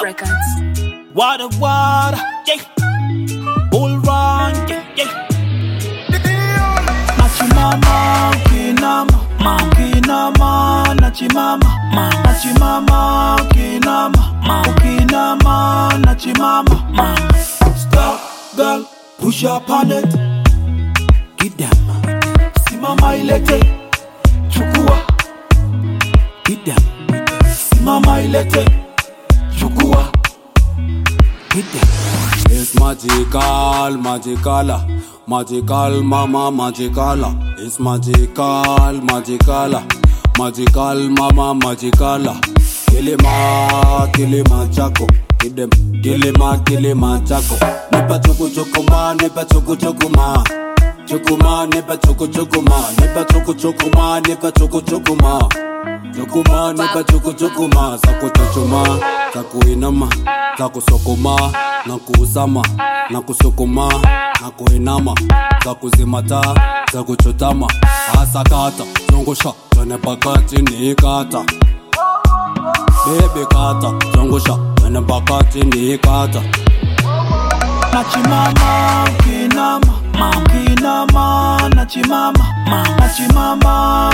Records. Water, yeah. Bull run, yeah. Nachimama, ukinama, ukinama, nachimama, nachimama, ukinama, nachimama. Stop, girl, push up on it. Get them. Simama ilete, chukua. Get them. Simama ilete, chukua. Get them. It's magical, magical, mama, magical. It's magical, magical, mama, magical. Kilima chako, kidem, kilima chako. Nipa chukuma, nipa chukuma. Chukuma, nipa chukuma, nipa chukuma, nipa chukuma. Chukuma, nipa chukuma, sako chuchuma, sako inama, sako sokoma, nakusama, nakusokoma, nako inama, sako zimata, sako chotama, asakata, zongosha, tone pakati ni kata. Baby kata, zongosha, tone pakati ni kata. Nachimama, ukinama, ukinama, nachimama, nachimama,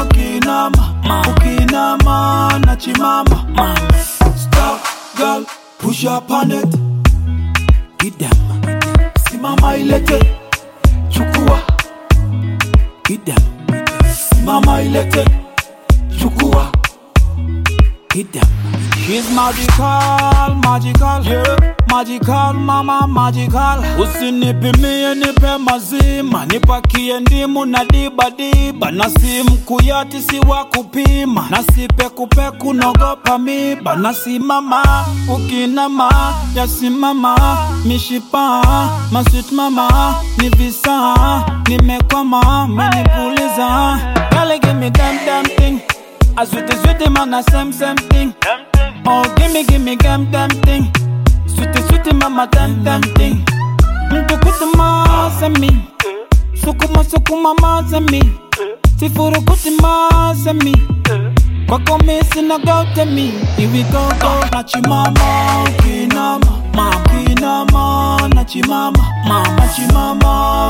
ukinama, nachimama. Stop, girl, push up on it. Get them. Simama ilete, chukua. Get them. Simama ilete, chukua. Get them. She's magical, yeah. Magical, mama, magical. Usinipe mie nipe mazima, nipakie ndimu na diba. Nasi mkuyati si wakupima, nasi peku nogopa miba. Nasi mama, ukinama, yasimama, mishipa, masweet mama, nivisa, nimekwama, menipuliza. Girl, give me damn thing. As sweet man, a same thing. Oh, give me damn thing. Sweet mama, damn thing. Mtukuti mazami, sukuma mazami, tifuru kuti mazami. Kwako misi na goute mi, here we go. Nachimama, ukinama, ukinama, nachimama, nachimama,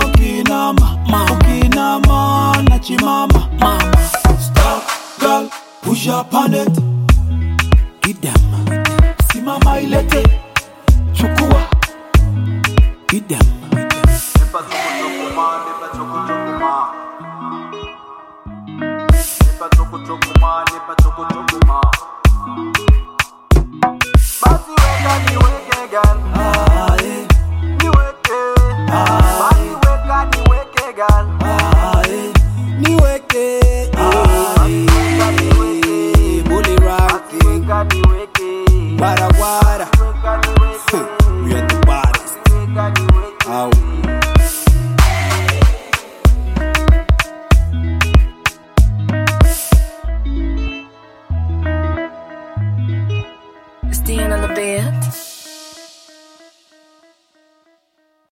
ukinama, nachimama. Stop, girl, push up on it. Get them. Simama ilete, chukua. Get them. Nipa chukuma, nipa chukuma. Nipa chukuma, nipa chukuma. Basi weka niweke girl. Niweke. Basi weka niweke girl. Niweke. Bully rocking. Wara.